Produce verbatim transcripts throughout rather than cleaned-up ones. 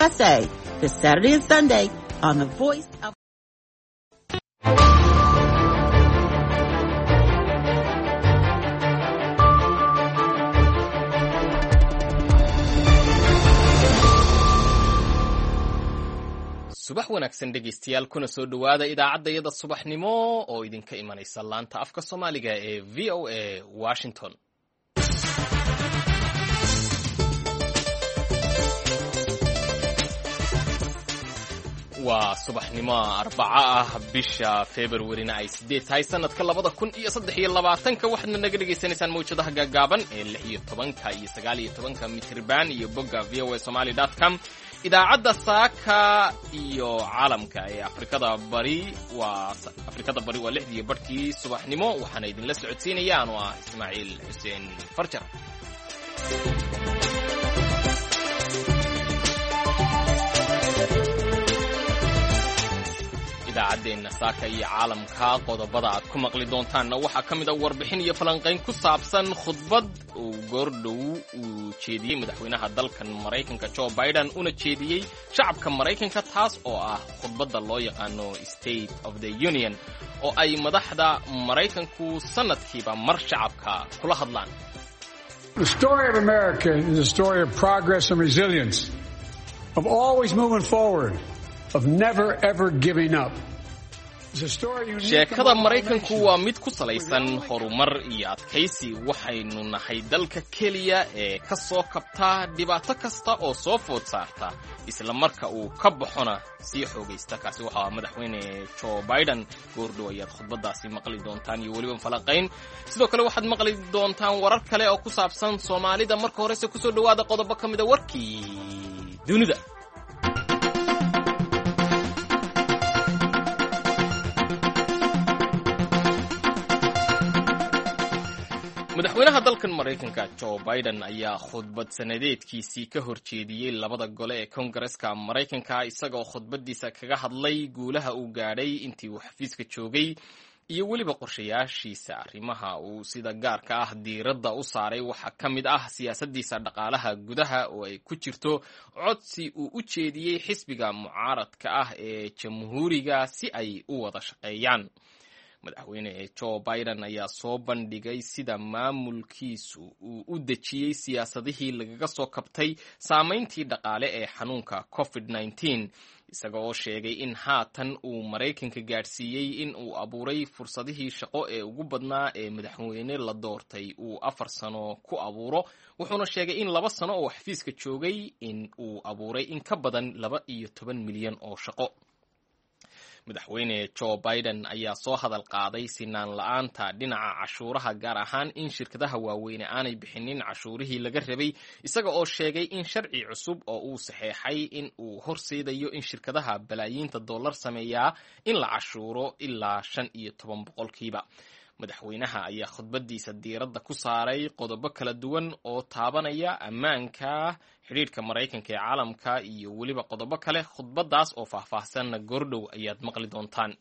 U S A this Saturday and Sunday on the Voice of subax wanaagsan dhegaystayaal kuna soo dhowaada idaacaddayada subaxnimo oo idinka imanaysa laanta afka Soomaaliga ee V O A Washington. waa subaxnimo arbaca ah bisha February-na ay sideed tahay sanadka labada kun iyo saddex iyo labaatanka waxaadna naga dhagaysanaysaan mawjadaha gaagaaban ee lix iyo tobanka iyo sagaal iyo tobanka mitirban iyo bogga v o a somali dot com. idaacadda saaka iyo caalamka ee Afrikada Bari waa Afrikada Bari waa lixdii barkii subaxnimo waxaana idinla socodsiinayaan waa Ismaaciil Xuseen Farjar. idaacaddeena saaka iyo caalamka qodobada aad ku maqli doontaanna waxaa ka mid ah warbixin iyo falanqayn ku saabsan khudbad uu goordhow uu jeediyey madaxweynaha dalkan Maraykanka Joe Biden una jeediyey shacabka Maraykanka taas oo ah khudbadda loo yaqaano State of the Union oo ay madaxda Maraykanku sanadkiiba mar shacabka kula hadlaan. The story of America is a story of progress and resilience, of always moving forward, of never ever giving up. sheekada Maraykanku waa mid ku salaysan horumar iyo adkaysi. waxaynu nahay dalka keliya ee ka soo kabta dhibaato kasta oo soo food saarta isla marka uu ka baxona sii xoogaysta. kaasi waxa madaxweyne Joe Biden goordhow ayaad khudbadaasi maqli doontaan iyo weliba falanqayn. sidoo kale waxaad maqli doontaan warar kale oo ku saabsan Soomaalida. marka horese ku soo dhawaada qodobo ka mid ah warkii dunida. madaxweynaha dalkan Maraykanka Joe Biden ayaa khudbad sanadeedkiisii ka horjeediyey labada gole ee Kongareeska Maraykanka isagoo khudbadiisa kaga hadlay guulaha uu gaadhay intii uu xafiiska joogay iyo weliba qorshayaashiisa arrimaha uu sida gaarka ah diiradda u saaray. waxaa ka mid ah siyaasadiisa dhaqaalaha gudaha oo ay ku jirto codsi uu u jeediyey xisbiga mucaaradka ah ee jamhuuriga si ay u wada shaqeeyaan. madaxweyne Joe Biden ayaa soo bandhigay sida maamulkiisu uu u dejiyey siyaasadihii lagaga soo kabtay saamayntii dhaqaale ee xanuunka covid nineteen isaga oo sheegay in haatan uu Maraykanka gaadhsiiyey in uu abuuray fursadihii shaqo ee ugu badnaa ee madaxweyne la doortay uu afar sano ku abuuro. wuxuuna sheegay in laba sano oo xafiiska joogay in uu abuuray in ka badan laba iyo toban milyan oo shaqo. madaxweyne Joe Biden ayaa soo hadal qaaday sinaan la'aanta dhinaca cashuuraha, gaar ahaan in shirkadaha waaweyn aanay bixinin cashuurihii laga rabay, isaga oo sheegay in sharci cusub oo uu saxeexay in uu horseedayo in shirkadaha balaayiinta dollar sameeyaa in la cashuuro ilaa shan iyo toban boqolkiiba. madaxweynaha ayaa khudbadiisa diiradda ku saaray qodobo kala duwan oo taabanaya ammaanka, xiriirka Maraykanka ee caalamka iyo weliba qodobo kale. khudbadaas oo faahfaahsanna goordhow ayaad maqli doontaan.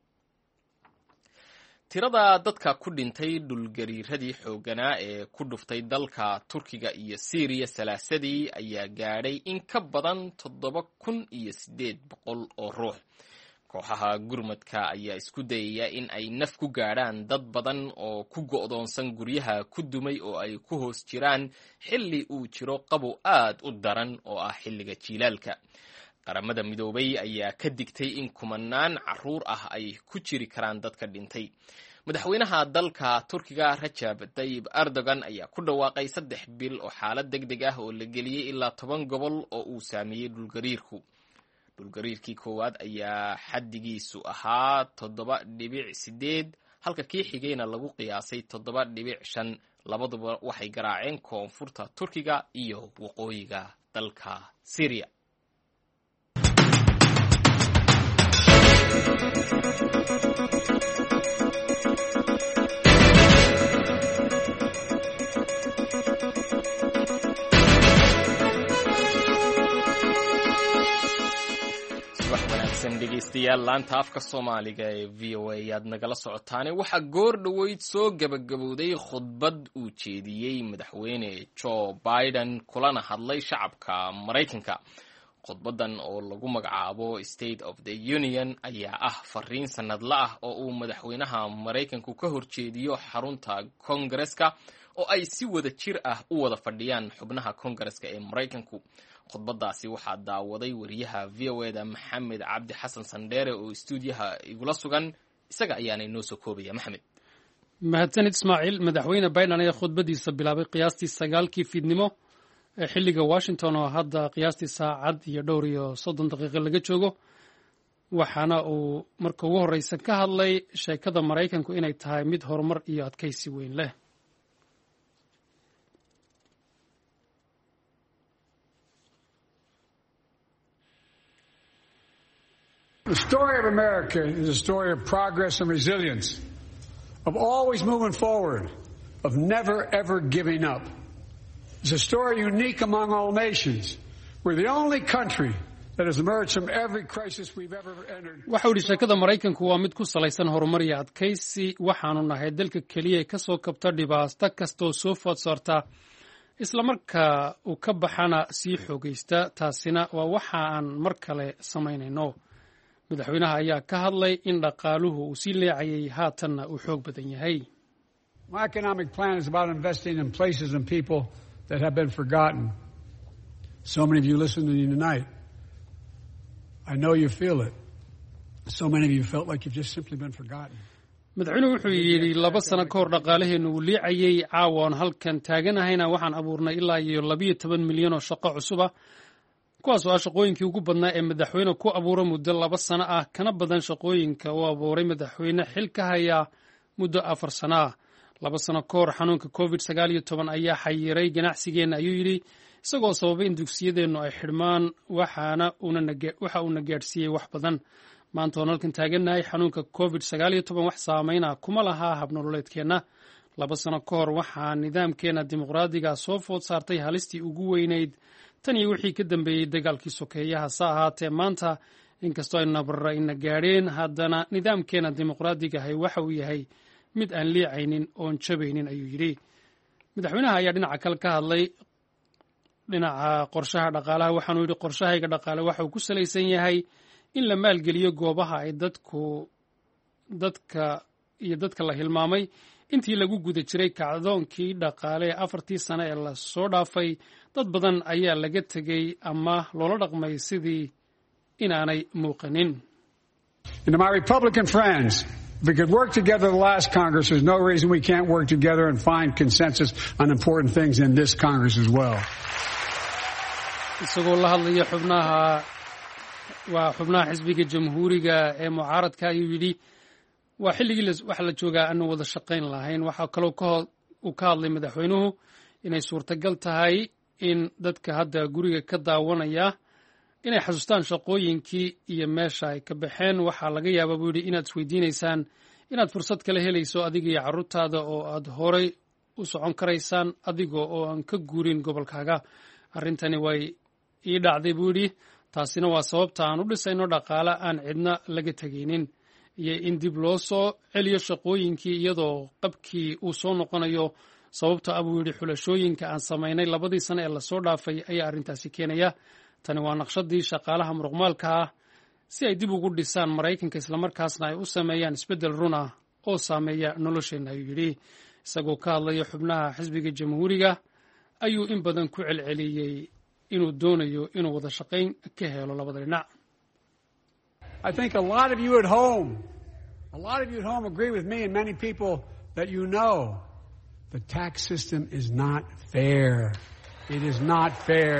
tirada dadka ku dhintay dhulgariiradii xooganaa ee ku dhuftay dalka Turkiga iyo Syria salaasadii ayaa gaadhay in ka badan toddoba kun iyo siddeed boqol oo ruux. kooxaha gurmadka ayaa isku dayaya in ay naf ku gaadhaan dad badan oo ku go'doonsan guryaha ku dumay oo ay ku hoos jiraan xilli uu jiro qabow aad u daran oo ah xilliga jiilaalka. qaramada midoobay ayaa ka digtay in kumanaan carruur ah ay ku jiri karaan dadka dhintay. madaxweynaha dalka Turkiga Recep Tayyip Erdogan ayaa ku dhawaaqay saddex bil oo xaalad degdeg ah oo la geliyey ilaa toban gobol oo uu saameeyey dhulgariirku. dhulgariirkii koowaad ayaa xaddigiisu ahaa toddoba dhibic sideed halka kii xigayna lagu qiyaasay toddoba dhibic shan. labaduba waxay garaaceen koonfurta Turkiga iyo waqooyiga dalka Syria. dhegaystayaal laanta afka Soomaaliga ee V O A aad nagala socotaan. waxaa goor dhaweyd soo gabagabowday khudbad uu jeediyey madaxweyne Joe Biden kulana hadlay shacabka Maraykanka. khudbadan oo lagu magacaabo State of the Union ayaa ah fariin sanadla ah oo uu madaxweynaha Maraykanku ka horjeediyo xarunta Kongareska oo ay si wada jir ah u wada fadhiyaan xubnaha Kongareska ee Maraykanku. khudbadaasi waxaa daawaday wariyaha V O A da Maxamed Cabdi Xasan Sandheere oo stuudiyaha igula sugan, isaga ayaana inoo soo koobaya. Maxamed. mahadsanid Ismaaciil. madaxweyne Biden ayaa khudbadiisa bilaabay qiyaastii sagaalkii fiidnimo ee xilliga Washington oo hadda qiyaastii saacad iyo dhowr iyo soddon daqiiqo laga joogo, waxaana uu marka ugu horreysa ka hadlay sheekada Maraykanku inay tahay mid horumar iyo adkaysi weyn leh. The story of America is a story of progress and resilience, of always moving forward, of never ever giving up. It's a story unique among all nations. We're the only country that has emerged from every crisis we've ever entered. waxa uu yidhi sheekada Maraykanku waa mid ku salaysan horumar iyo adkaysi. waxaanu nahay dalka keliya ee ka soo kabta dhibaato kastoo soo food saarta, isla markaa uu ka baxana sii xoogaysta. taasina waa waxa aan mar kale samaynayno. madaxweynaha ayaa ka hadlay in dhaqaaluhu uu sii leecayay haatanna uu xoog badan yahay. My economic plan is about investing in places and people that have been forgotten. So many of you listening to me tonight, I know you feel it. So many of you felt like you've just simply been forgotten. madaxweynuhu wuxuu yidhi laba sano ka hor dhaqaalaheennu uu liicayay. caawa aan halkan taaganahayna waxaan abuurnay ilaa iyo labiyo toban milyan oo shaqo cusub ah, kuwaas oo ah shaqooyinkii ugu badnaa ee madaxweyne ku abuura muddo laba sano ah, kana badan shaqooyinka uu abuuray madaxweyne xil ka haya muddo afar sano ah. laba sano ka hor xanuunka covid sagaal iyo toban ayaa xayiray ganacsigeenna, ayuu yidhi, isagoo sababay in dugsiyadeennu ay xidhmaan, waxaana waxa uuna gaadhsiiyey wax badan. maanta oon halkan taagannahay, xanuunka covid sagaal iyo toban wax saameyna kuma lahaa habnololeedkeenna. laba sano ka hor waxaa nidaamkeenna dimuqraadiga soo food saartay halistii ugu weynayd tan iyo wixii ka dambeeyey dagaalkii sokeeyaha. sa ahaatee maanta, inkastoo ay nabarra ina gaadheen, haddana nidaamkeenna dimuqraadigahay waxa uu yahay mid aan liicaynin oon jabaynin, ayuu yidhi. madaxweynaha ayaa dhinaca kale ka hadlay dhinaca qorshaha dhaqaalaha. waxaanuu yidhi qorshahayga dhaqaale waxa uu ku salaysan yahay in la maalgeliyo goobaha ay dadku dadka iyo dadka la hilmaamay intii lagu guda jiray kacdoonkii dhaqaale ee afartii sano ee la soo dhaafay. dad badan ayaa laga tegey ama loola dhaqmay sidii inaanay muuqanin. And to my Republican friends, if we could work together the last Congress, there's no reason we can't work together and find consensus on important things in this Congress as well. isagoo la hadlaya xubnaha waa xubnaha xisbiga jamhuuriga ee mucaaradka, ayuu yidhi waa xilligii waxa la joogaa aanu wada shaqayn lahayn. waxaa kaloo uu ka hadlay madaxweynuhu inay suurtagal tahay in dadka hadda guriga ka daawanaya inay xasuustaan shaqooyinkii iyo meesha ay ka baxeen. waxaa laga yaabaa buu yidhi inaad isweydiinaysaan inaad fursad kala helayso adiga iyo carruurtaada oo aad horay u socon karaysaan adiga oo aan ka guurin gobolkaaga. arrintani way ii dhacday buu yidhi, taasina waa sababta aan u dhisayno dhaqaale aan cidna laga tegaynin iyo in dib loo soo celiyo shaqooyinkii iyadoo qabkii uu soo noqonayo. sababta ah buu yidhi xulashooyinka aan samaynay labadii sano ee lasoo dhaafay ayaa arrintaasi keenaya. tani waa naqshadii shaqaalaha muruqmaalka ah si ay dib ugu dhisaan Maraykanka, islamarkaasna ay u sameeyaan isbeddel run ah oo saameeya nolosheenna, ayuu yidhi. isagoo ka hadlaya xubnaha xisbiga jamhuuriga ayuu in badan ku celceliyey inuu doonayo inuu wada shaqayn ka helo labada dhinac. I think a lot of you at home, a lot of you at home agree with me and many people that you know the tax system is not fair. It is not fair.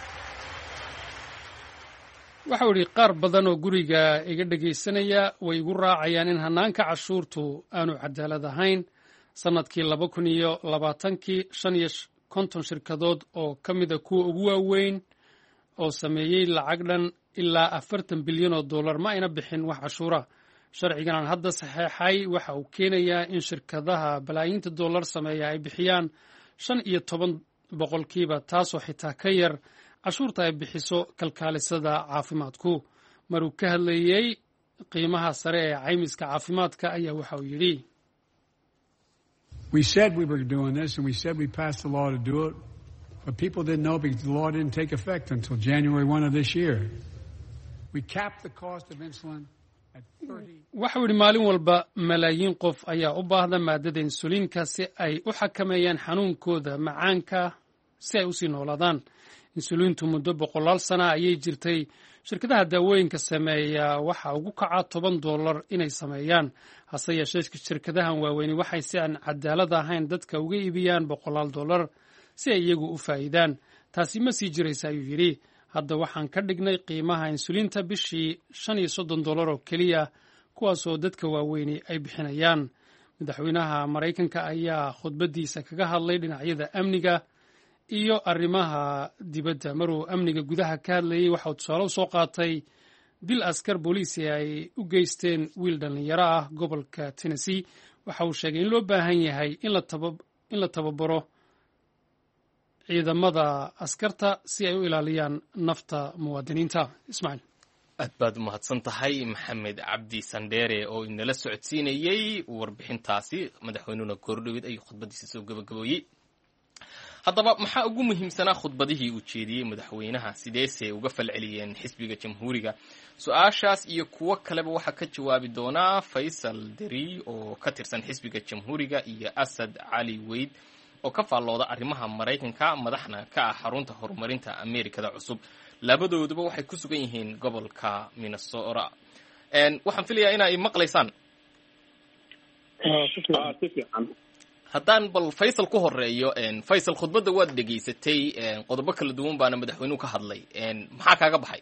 waxa uu yidhi qaar badan oo guriga iga dhegaysanaya way igu raacayaan in hannaanka cashuurtu aanu cadaalad ahayn. sannadkii laba kun iyo labaatankii shan iyo konton shirkadood oo ka mida kuwa ugu waaweyn oo sameeyey lacag dhan ilaa afartan bilyan oo dollar ma ayna bixin wax cashuura. sharcigan aan hadda saxeexay waxa uu keenayaa in shirkadaha balaayiinta dollar sameeya ay bixiyaan shan iyo toban boqolkiiba, taasoo xitaa ka yar cashuurta ay bixiso kalkaalisada caafimaadku. maruu ka hadlayey qiimaha sare ee caymiska caafimaadka ayaa waxa uu yidhi, We said we were doing this and we said we passed the law to do it. But people didn't know because the law didn't take effect until January first of this year. We capped the cost of insulin at thirty. waxa uu yidhi maalin walba malaayiin qof ayaa u baahda maadada insuliinka si ay u xakameeyaan xanuunkooda macaanka si ay usii noolaadaan. insuliintu muddo boqolaal sana ayay jirtay. shirkadaha daawooyinka sameeya waxa ugu kaca toban dollar inay sameeyaan. hase yeeshee shirkadahan waaweyni waxay si aan cadaalad ahayn dadka uga iibiyaan boqolaal dollar si ay iyagu u faa'iidaan. taasi ma sii jiraysa ayuu yidhi. hadda waxaan ka dhignay qiimaha insuliinta bishii shan iyo soddon dollar oo keliya kuwaasoo dadka waaweyni ay bixinayaan. madaxweynaha maraykanka ayaa khudbadiisa kaga hadlay dhinacyada amniga iyo arrimaha dibadda. maruu amniga gudaha ka hadlayay waxa uu tusaale u soo qaatay dil askar booliisi ay u geysteen wiil dhallinyaro ah gobolka Tennessee. waxa uu sheegay in loo baahan yahay in la tababaro ciidamada askarta si ay u ilaaliyaan nafta muwaadiniinta. ismaaciil aad baad umahadsan tahay maxamed cabdi sandheere oo inala socodsiinayey warbixintaasi. madaxweynuhuna goordhowed ayuu khudbadiisa soo gabagabooyey. haddaba maxaa ugu muhiimsanaa khudbadihii uu jeediyey madaxweynaha, sideese uga falceliyeen xisbiga jamhuuriga? su-aashaas iyo kuwo kaleba waxaa ka jawaabi doonaa faysal deri oo ka tirsan xisbiga jamhuuriga iyo asad cali weyd oo ka faallooda arrimaha maraykanka madaxna ka ah xarunta horumarinta ameerikada cusub. labadooduba waxay ku sugan yihiin gobolka Minnesota. waxaan filayaa in ay maqlaysaan. haddaan bal faysal ku horeeyo, faysal khudbadda waad dhegaysatay, qodobo kala duwan baana madaxweynuhu ka hadlay. maxaa kaaga baxay?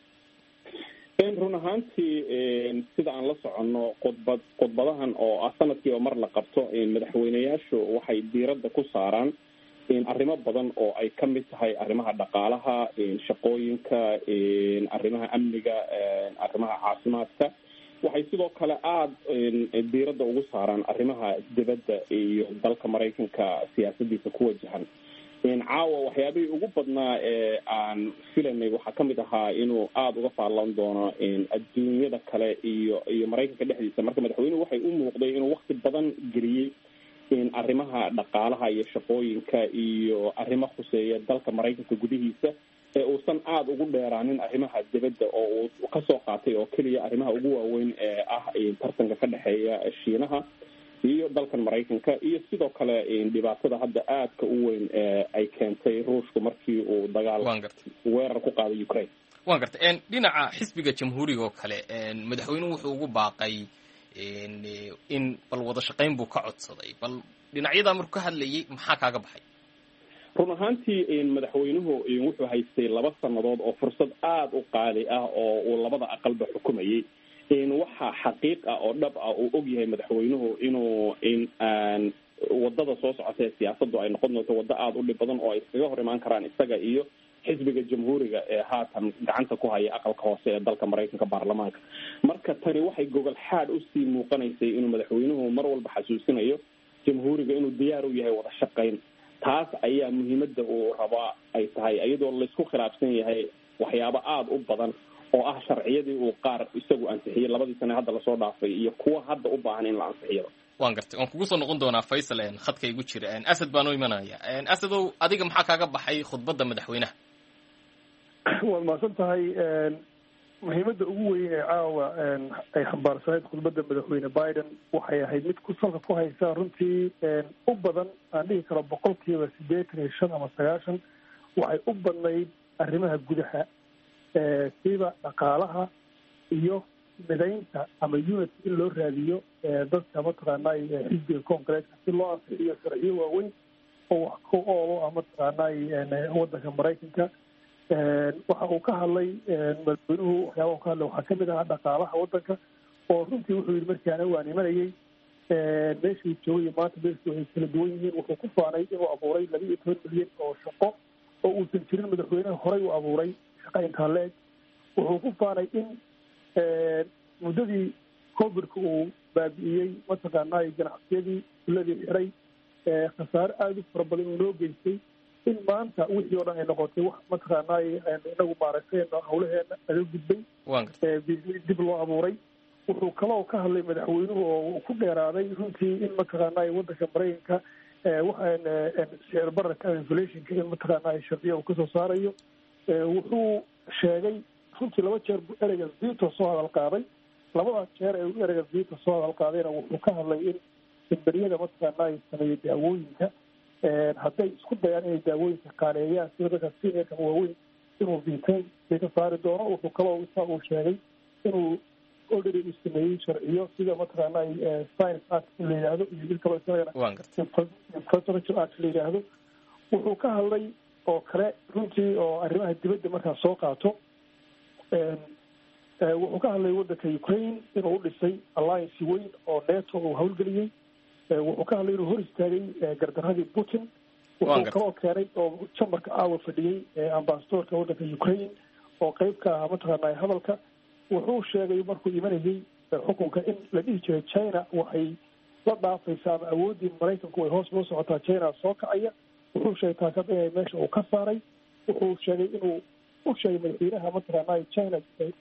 run ahaantii sida aan la soconno qodbad qodbadahan oo ah sanadkii oo mar la qabto madaxweyneyaashu waxay diiradda ku saaraan arrimo badan oo ay ka mid tahay arrimaha dhaqaalaha, shaqooyinka, arrimaha amniga, arrimaha caafimaadka. waxay sidoo kale aada diiradda ugu saaraan arrimaha dibadda iyo dalka maraykanka siyaasadiisa ku wajahan. caawa waxyaabihii ugu badnaa ee aan filanay waxaa ka mid ahaa inuu aada uga faallan doono adduunyada kale iyo iyo maraykanka dhexdiisa. marka madaxweynuhu waxay u muuqday inuu wakti badan geliyey arrimaha dhaqaalaha iyo shaqooyinka iyo arrimo khuseeya dalka maraykanka gudihiisa ee uusan aada ugu dheeraanin arrimaha dibadda oo uu kasoo qaatay oo keliya arrimaha ugu waaweyn ee ah tartanka ka dhexeeya shiinaha iyo dalkan maraykanka iyo sidoo kale dhibaatada hadda aadka u weyn ee ay keentay ruushku markii uu dagaal weerar ku qaaday Ukraine. waan gartay dhinaca xisbiga jamhuuriga oo kale madaxweynuhu wuxuu ugu baaqay in bal wada shaqayn buu ka codsaday. bal dhinacyada markuu ka hadlayay maxaa kaaga baxay? run ahaantii madaxweynuhu wuxuu haystay laba sannadood oo fursad aada u qaali ah oo uu labada aqalba xukumayay. waxaa xaqiiq ah oo dhab ah uu og yahay madaxweynuhu inuu in wadada soo socota ee siyaasaddu ay noqon doonto waddo aada u dhib badan oo ay iskaga hor imaan karaan isaga iyo xisbiga jamhuuriga ee haatan gacanta ku haya aqalka hoose ee dalka maraykanka baarlamaanka. marka tani waxay gogol xaad usii muuqanaysay inuu madaxweynuhu mar walba xasuusinayo jamhuuriga inuu diyaar u yahay wada shaqayn. taas ayaa muhiimadda uu rabaa ay tahay, iyadoo laysku khilaafsan yahay waxyaabo aada u badan oo ah sharciyadii uu qaar isagu ansixiyey labadii sane hadda lasoo dhaafay iyo kuwa hadda u baahan in la ansixiyo. waan gartay, waan kugu soo noqon doonaa faysal. khadka igu jira asad baan u imanaya. asadow, adiga maxaa kaaga baxay khudbadda madaxweynaha? waad mahadsan tahay. muhiimadda ugu weyn ee caawa ay xambaarsanayd khudbadda madaxweyne Biden waxay ahayd mid ku salka ku haysa runtii u badan, aan dhihi karo boqolkiiba siddeetan iyo shan ama sagaashan waxay u badnayd arrimaha gudaha siba dhaqaalaha iyo midaynta ama unity in loo raadiyo dadka mataqaanay xisbiga koongareeska si loo ansixiyo sharciyo waaweyn oo wax ku oolo ah mataqaanay waddanka maraykanka. waxa uu ka hadlay madaxweynuhu waxyaabaha ka hadlay waxaa kamid ahaa dhaqaalaha waddanka oo runtii wuxuu yidhi markii ana waan imanayay meeshuu joogay maanta meeshii waxay kala duwan yihiin. wuxuu ku faanay inuu abuuray laba iyo toban milyan oo shaqo oo uusan jirin madaxweynaha horey u abuuray shaqa intaa la-eg. wuxuu ku faanay in muddadii covidka uu baabi'iyey mataqaanay ganacsiyadii uladii xiray khasaare aada u fara badan uu noo geystay in maanta wixii oo dhan ay noqotay wax mataqaanay inagu maaragtay hawlaheena naga gudbay dib loo abuuray. wuxuu kaloo ka hadlay madaxweynuhu oo ku dheeraaday runtii in mataqaanay waddanka maraykanka waxaan sicir bararka inflationka in mataqaanaa sharciya uu kasoo saarayo wuxuu sheegay runtii laba jeer buu ereyga veto soo hadal qaaday labadaas jeer ee uu ereyga veto soo hadal qaadayna wuxuu ka hadlay in imberiyada mataqaanaa ay sameeyey daawooyinka hadday isku dayaan inay daawooyinka qaaneeyaan sida dadka seniorka waaweyn inuu vetain bay ka saari doono wuxuu kaloo isaa uu sheegay inuu already uu sameeyey sharciyo sida mataqaanaa science act la yidhaahdo iyo mid kaloo isagana infrastructure act la yidhaahdo wuxuu ka hadlay oo kale runtii oo arrimaha dibadda markaa soo qaato wuxuu ka hadlay waddanka Ukraine inuu u dhisay alliance weyn oo NATO uu howlgeliyey wuxuu ka hadlay inuu hor istaagay gardaradii Putin wuxuu kaloo keenay oo chamberka aawa fadhiyey ambassadorka waddanka Ukraine oo qayb ka ah mataqaanaa hadalka wuxuu sheegay markuu imanayay xukunka in la dhihi jiray China waxay la dhaafaysaa ama awooddii Maraykanku way hoos loo socotaa China soo kacaya wuxuu sheegay taasad inay meesha uu ka saaray wuxuu sheegay inuu u sheegay madaxweynaha mataqaanaa China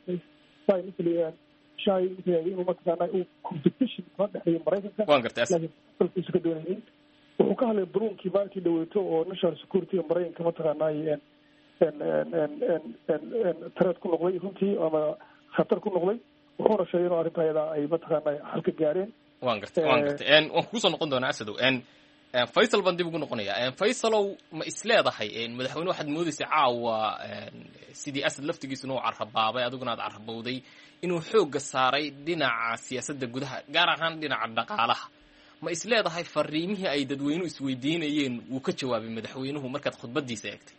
shay inuu mataqaanaa uu competition ka dhexeeyo Maraykanka laakiin ka doonayay wuxuu ka hadlay baruunkii baankii dhaweeto oo national security Maraykanka mataqaanaa tareed ku noqday runtii ama khatar ku noqday wuxuuna sheegay inuu arrinta ayada ay mataqaanaa halka gaareen waan gartay waan gartay een waan kusoo noqon doonaa asadow een Faisal baan dib ugu noqonayaa een Faisalow ma isleedahay een madaxweyne waxaad moodaysaa caawa sidii asad laftigiisu inuu carrabaabay adiguna aad carrabowday inuu xoogga saaray dhinaca siyaasadda gudaha gaar ahaan dhinaca dhaqaalaha ma isleedahay fariimihii ay dadweynuhu isweydiinayeen wuu ka jawaabay madaxweynuhu markaad khudbadiisa eegtay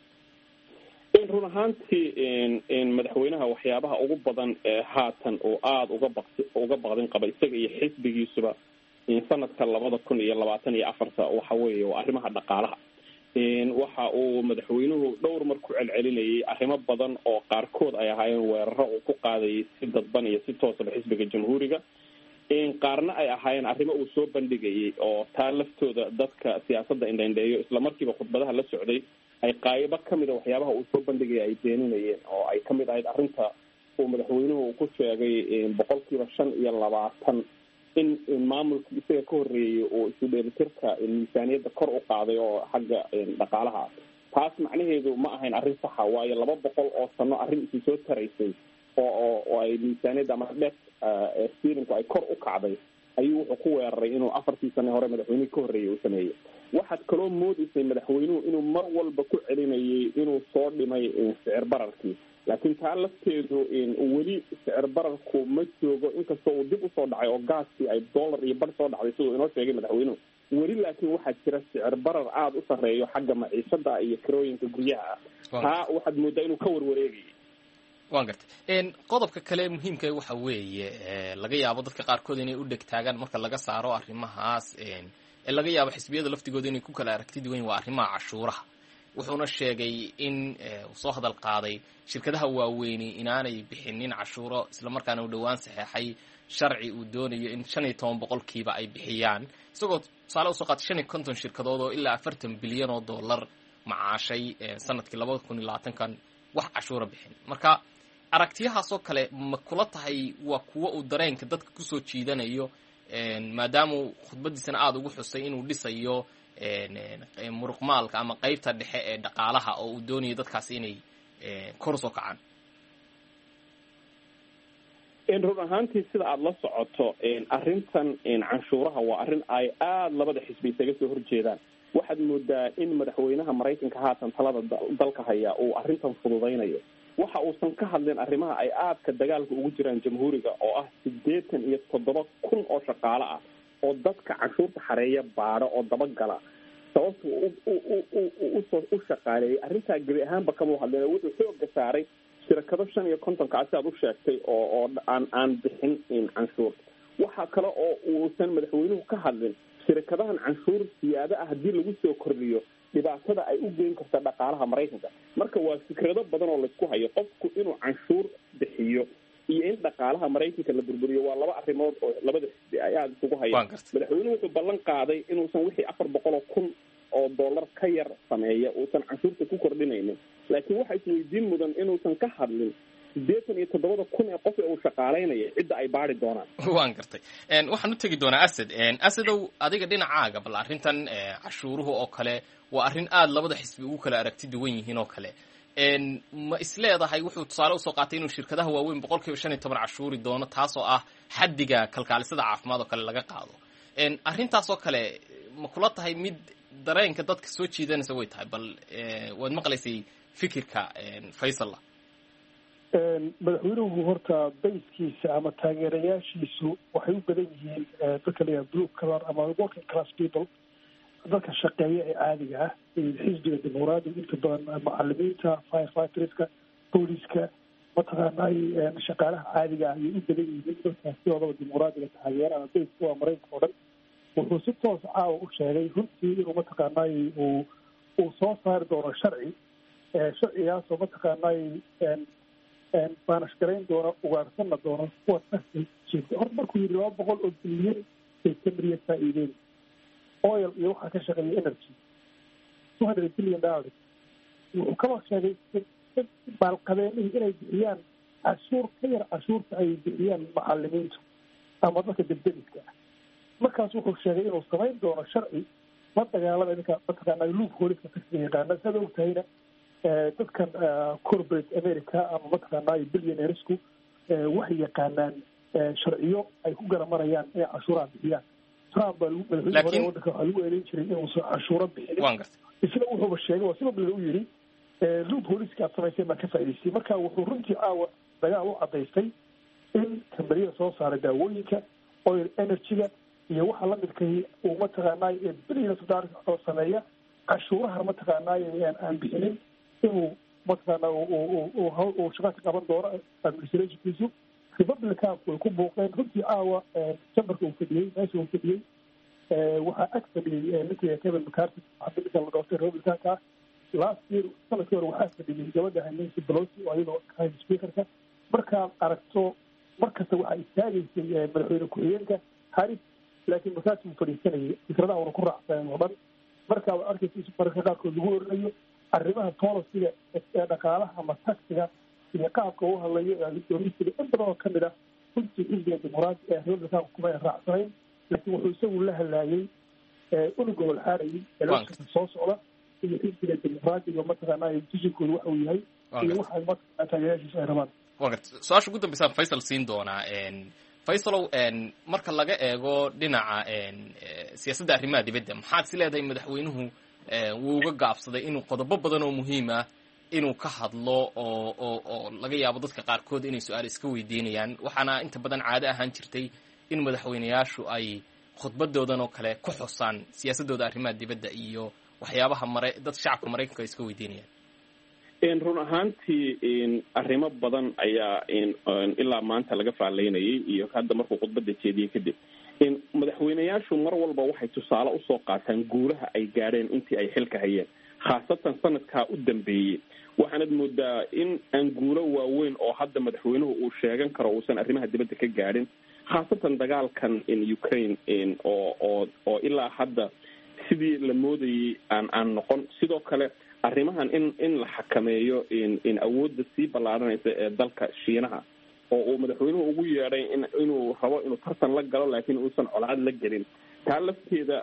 run ahaantii madaxweynaha waxyaabaha ugu badan ee haatan oo aada uga baqsi uga baqdin qaba isaga iyo xisbigiisuba sanadka labada kun iyo labaatan iyo afarta waxa weeye waa arrimaha dhaqaalaha waxa uu madaxweynuhu dhowr mar ku celcelinayay arrimo badan oo qaarkood ay ahaayeen weeraro uu ku qaadayay si dadban iyo si toosaba xisbiga jamhuuriga qaarna ay ahaayeen arrimo uu soo bandhigayay oo taa laftooda dadka siyaasadda indhaindheeyo islamarkiiba khudbadaha la socday ay qaybo ka mid a waxyaabaha uu soo bandhigaya ay beeninayeen oo ay ka mid ahayd arrinta uu madaxweynuhu ku sheegay boqolkiiba shan iyo labaatan in maamulkii isaga ka horreeyey oo isu dheelitirka miisaaniyadda kor u qaaday oo xagga dhaqaalaha taas macnaheedu ma ahayn arrin saxa waayo laba boqol oo sano arrin isu soo taraysay oo oo oo ay miisaaniyadda ama dheef steerinku ay kor u kacday ayuu wuxuu ku weeraray inuu afartii sane hore madaxweynihii ka horreeyey uu sameeyey waxaad kaloo moodaysay madaxweynuhu inuu mar walba ku celinayay inuu soo dhimay sicir bararkii laakiin taa lafteedu weli sicir bararku ma joogo inkastoo uu dib usoo dhacay oo gaaskii ay dollar iyo bar soo dhacday siduu inoo sheegay madaxweynuhu weli laakiin waxaa jira sicir barar aada u sarreeyo xagga maciishada iyo kirooyinka guryaha ah taa waxaad moodaa inuu ka warwareegayay waan gartay qodobka kale muhiimka waxa weeye laga yaabo dadka qaarkood inay u dhegtaagaan marka laga saaro arrimahaas ee laga yaabo xisbiyada laftigooda inay ku kala aragti duwan waa arrimaha cashuuraha wuxuuna sheegay in uu soo hadal qaaday shirkadaha waaweyni inaanay bixinin cashuuro isla markaana uu dhawaan saxeexay sharci uu doonayo in shan iyo toban boqolkiiba ay bixiyaan isagoo tusaale usoo qaatay shan iyo konton shirkadood oo ilaa afartan bilyan oo dollar macaashay sanadkii labada kun iyo labaatankan wax cashuura bixin marka aragtiyahaasoo kale ma kula tahay waa kuwo uu dareenka dadka kusoo jiidanayo maadaama uu khudbadiisana aada ugu xusay inuu dhisayo muruqmaalka ama qaybta dhexe ee dhaqaalaha oo uu doonayo dadkaasi inay kor usoo kacaan run ahaantii sida aada la socoto arrintan canshuuraha waa arrin ay aada labada xisbi isaga soo horjeedaan waxaad moodaa in madaxweynaha maraykanka haatan talada dalka haya uu arrintan fududaynayo waxa uusan ka hadlin arrimaha ay aadka dagaalka ugu jiraan jamhuuriga oo ah siddeetan iyo toddoba kun oo shaqaale ah oo dadka canshuurta xareeya baadho oo dabagala sababtu u shaqaaleeyay arrintaa gebi ahaanba kama hadleen wuxuu xooga saaray shirkado shan iyo kontonka asi aad u sheegtay oo oo aan aan bixin canshuur waxa kale oo uusan madaxweynuhu ka hadlin shirkadahan canshuur siyaada ah haddii lagu soo kordhiyo dhibaatada ay u geyn karta dhaqaalaha maraykanka marka waa fikrado badan oo laisku hayo qofku inuu canshuur bixiyo iyo in dhaqaalaha maraykanka la burburiyo waa laba arrimood oo labada xisbi ay aada isugu hayaan madaxweynuhu wuxuu ballan qaaday inuusan wixii afar boqol oo kun oo dollar ka yar sameeya uusan canshuurta ku kordhinaynin laakiin waxa isweydiin mudan inuusan ka hadlin siddeetan iyo toddobada kun ee qof ee uu shaqaalaynaya cidda ay baari doonaan. waan gartay waxaan u tegi doonaa asad asadow adiga dhinacaaga bal arrintan cashuuruhu oo kale waa arrin aada labada xisbi ugu kala aragti duwan yihiin oo kale ma isleedahay wuxuu tusaale usoo qaatay inuu shirkadaha waaweyn boqol kiiba shan iyo toban cashuuri doono taasoo ah xaddiga kalkaalisada caafimaad oo kale laga qaado arrintaasoo kale ma kula tahay mid dareenka dadka soo jiidanaysa way tahay bal waad maqlaysay fikirka faysalla madaxweynuhu horta bayskiisa ama taageerayaashiisu waxay u badan yihiin dadka layaha blue color ama working class people dadka shaqeeya ee caadiga ah xisbiga dimuqraadiga inta badan macalimiinta firefighterska booliska mataqaanay shaqaalaha caadiga ah ayay u badan yihiin dadkaas sidoodaba dimuqraadiga taageera ama bayska waa maraykanka oo dhan wuxuu si toos caawa u sheegay runtii inuu mataqaanay uu uu soo saari doono sharci sharcigaasoo mataqaanay baanash garayn doono ugaarsanna doono kuwa taxi jeegta horta markuu yidhi laba boqol oo bilyan bay kamriya faa'iideen oil iyo waxaa ka shaqeeya energy two hundred billion dollars wuxuu kaloo sheegay maalqabeenihii inay bixiyaan cashuur ka yar cashuurta ay bixiyaan macalimiintu ama dadka debdemiska ah markaas wuxuu sheegay inuu samayn doono sharci la dagaalada ninka mataqaana luuf hooliska taxiga yaqaana saad og tahayna dadkan corporate america ama mataqaanaa billionairesku waxay yaqaanaan sharciyo ay ku garamarayaan inay cashuuraha bixiyaan trump baa madaxweyne hore waddanka waxaa lagu eedeyn jiray inuusan cashuuro bixinin isna wuxuuba sheegay waa sida bile u yidhi luub hooliska aad samaysay baan ka faa'idaystay marka wuxuu runtii caawa dagaal u cadaystay in kambariyada soo saaray daawooyinka oil energy-ga iyo waxaa la midkay uu mataqaanaa billions of dollars oo sameeya cashuuraha mataqaanaa aan bixinin inuu mataqaana uu shaqa ka qaban doono administrationkiisu republicanku way ku buuqeen runtii caawa chamberka uu fadhiyey meesha uu fadhiyey waxaa ag fadhiyey ninkii kevin mccarthy ninka la doortay republicanka ah last year sanadkii hore waxaa fadhiyey gabadha nancy pelosi oo iyadoo ahayd speakerka markaad aragto markasta waxaa istaagaysay madaxweyne ku-xigeenka harris laakiin mccarthy uu fadhiisanayay fikradaha una ku raacsaneen oo dhan markaa waad arkaysa mararka qaarkood lagu oranayo arrimaha policyga ee dhaqaalaha ama taxiga iyo qaabka uu hadlayo doonisiga in badan oo kamid ah runtii xisbiga dimuqraadi ee republicanka kuma ay raacsanayn laakiin wuxuu isagu la hadlaayay una gobol xaarayay election soo socda iyo xisbiga dimuqraadiga mataqaanaa decisionkooda waxa uu yahay iyo waxa mataqaanaa taageerayaashiisa ay rabaan su-aasha ugu dambeysaan faysal siin doonaa faysalow marka laga eego dhinaca siyaasadda arrimaha dibadda maxaad si leedahay madaxweynuhu wuu uga gaabsaday inuu qodobo badan oo muhiima inuu ka hadlo oo oo oo laga yaabo dadka qaarkood inay su-aal iska weydiinayaan waxaana inta badan caado ahaan jirtay in madaxweyneyaashu ay khudbadoodan oo kale ku xusaan siyaasadooda arrimaha dibadda iyo waxyaabaha mare dad shacabka maraykanka ay iska weydiinayaan run ahaantii arrimo badan ayaa ilaa maanta laga faalaynayay iyo hadda markuu khudbadda jeediyey kadib madaxweyneyaashu mar walba waxay tusaale usoo qaataan guulaha ay gaadheen intii ay xilka hayeen khaasatan sanadkaa u dambeeyey waxaanad moodaa in aan guulo waaweyn oo hadda madaxweynuhu uu sheegan karo uusan arrimaha dibadda ka gaadhin khaasatan dagaalkan in ukraine oo oo oo ilaa hadda sidii la moodayay aan aan noqon sidoo kale arrimahan in in la xakameeyo in awoodda sii ballaaranaysa ee dalka shiinaha oo uu madaxweynuhu ugu yeedhay in inuu rabo inuu tartan la galo laakiin uusan colaad la gelin taa lafteeda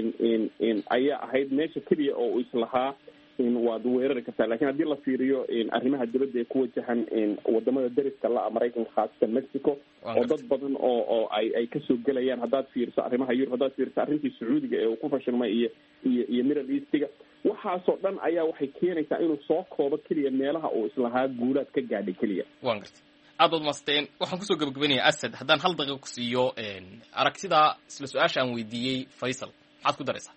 ayaa ahayd meesha keliya oo uu islahaa waad weerari kartaa lakiin haddii la fiiriyo arrimaha dibadda ee ku wajahan wadamada dariska la maraykanka khaasatan mexico oo dad badan oo oo ay ay kasoo gelayaan haddaad fiiriso arrimaha yurub haddaad fiiriso arrintii sacuudiga ee uu ku fashilmay iyo iyo iyo middle eastiga waxaasoo dhan ayaa waxay keenaysaa inuu soo koobo keliya meelaha uu islahaa guulaad ka gaadhay keliya waan gartay aad baad maasteen waxaan kusoo gabagabanayaa asad haddaan hal daqiiqa ku siiyo aragtidaa isla su-aasha aan weydiiyey faysal maxaad ku daraysaa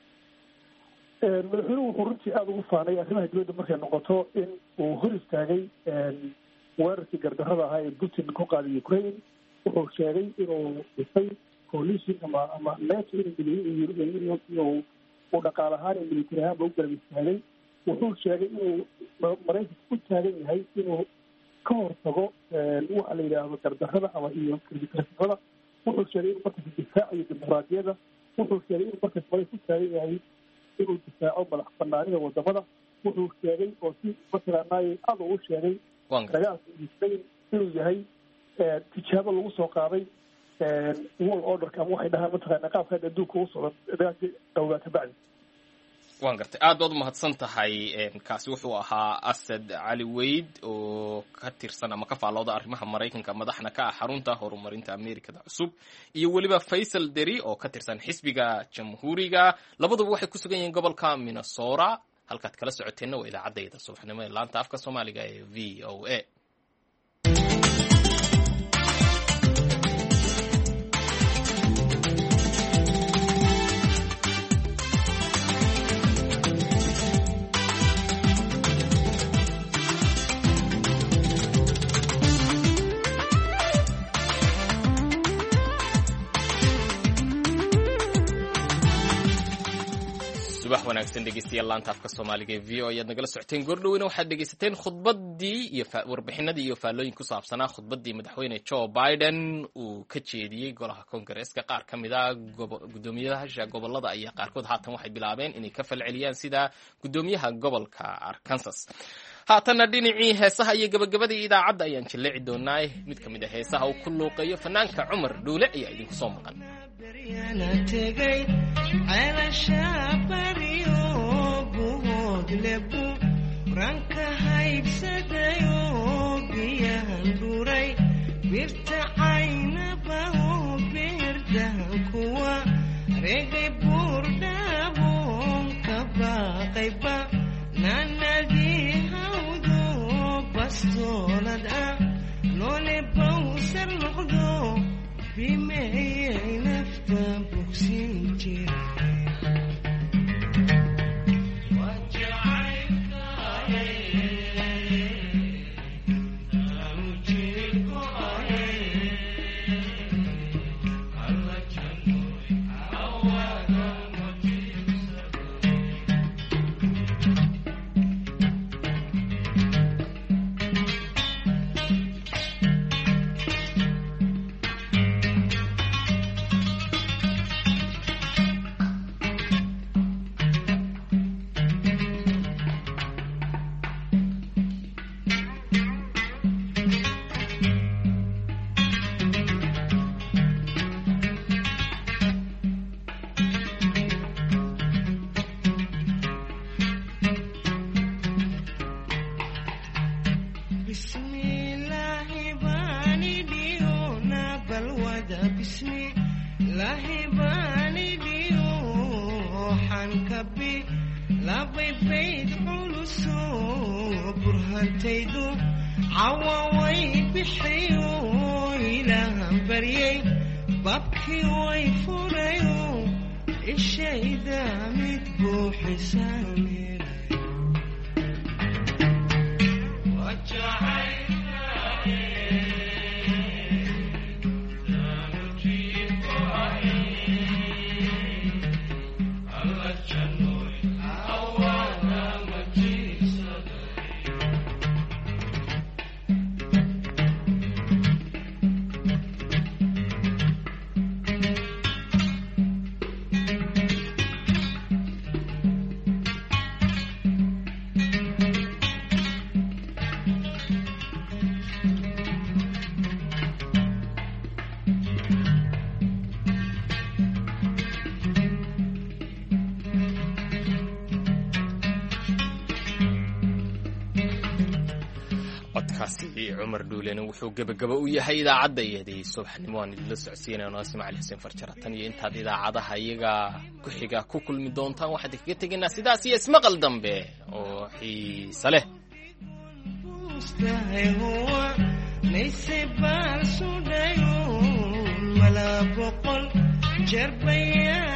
madaxweynuhu wuxuu runtii aada ugu faanay arrimaha dibadda markay noqoto in uu hor istaagay weerarkii gardarrada ahaa ee putin ku qaaday ukraine wuxuu sheegay inuu dhisay coalition ama ama nato inuu uu dhaqaal ahaan iyo military ahaanba u garab istaagay wuxuu sheegay inuu maraykanka u taagan yahay inuu ka hortago waxa la yidhaahdo gardarrada ama iyo kirdikarsimada wuxuu sheegay inuu markaas difaacayo dimuqraadiyadda wuxuu sheegay inuu markaas maraykanka u taagan yahay inuu difaaco madax banaanida wadamada wuxuu sheegay oo si mataqaanaaye aada ugu sheegay dagaalka Ukraine inuu yahay tijaabo lagu soo qaaday world orderka ama waxay dhahaan mataqaanaa qaabka adduunka u socda dagaalkii dhowaa ka bacdi. waan gartay aad baad umahadsan tahay kaasi wuxuu ahaa Asad Cali Weyd oo ka tirsan ama ka faalooda arrimaha Mareykanka madaxna ka ah xarunta horumarinta Ameerikada cusub iyo waliba Faisal Deri oo ka tirsan xisbiga Jamhuuriga labaduba waxay ku sugan yihiin gobolka Minnesota halkaad kala socoteena waa idaacadda subaxnimo ee laanta afka Soomaaliga ee V O A. subax wanaagsan dhegeystayaal laanta afka Soomaaliga ee V O A ayaad nagala socoteen gordhowna waxaad dhegeysateen khudbadii iyo warbixinadii iyo faallooyin ku saabsanaa khudbadii madaxweyne Joe Biden uu ka jeediyey golaha Congress-ka qaar ka mid ah gudoomiyadaha gobolada ayaa qaarkood haatan waxay bilaabeen inay ka falceliyaan sida gudoomiyaha gobolka Arkansas. haatana dhinacii heesaha iyo gabagabadii idaacadda ayaan jilleeci doonaa mid ka mid ah heesaha uu ku luuqeeyo fanaanka Cumar Dhuule ayaa idinku soo maqan. ranka haybsadayo biyahan duray birta caynaba birdahan kuwa regay buurdhaboon ka baaqayba nanadii hawdo bastoolad ah noole bawsar noqdo bimeeyay nafta bogsin jira Cumar Dhuule wuxuu gabagaba u yahay idaacadda iyadii subaxnimo aan idin la socodsiinayno Ismaaciil Xuseen Farjara tan iyo intaad idaacadaha iyaga ku xiga ku kulmi doontaan waxaad kaga tegaynaa sidaas iyo ismaqal dambe oo xiiso leh layse baal sudhayo mala boqol jeer